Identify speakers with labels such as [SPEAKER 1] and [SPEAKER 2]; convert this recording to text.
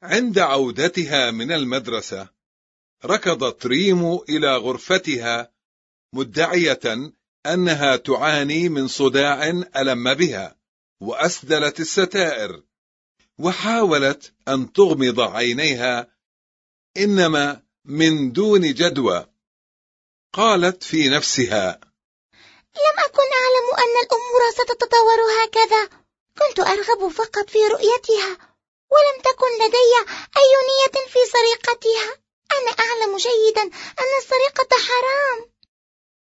[SPEAKER 1] عند عودتها من المدرسة ركضت ريم إلى غرفتها مدعية أنها تعاني من صداع ألم بها، وأسدلت الستائر وحاولت أن تغمض عينيها، إنما من دون جدوى. قالت في نفسها:
[SPEAKER 2] لم أكن أعلم أن الأمور ستتطور هكذا، كنت أرغب فقط في رؤيتها، ولم تكن لدي أي نية في سرقتها. أنا أعلم جيدا أن السرقة حرام.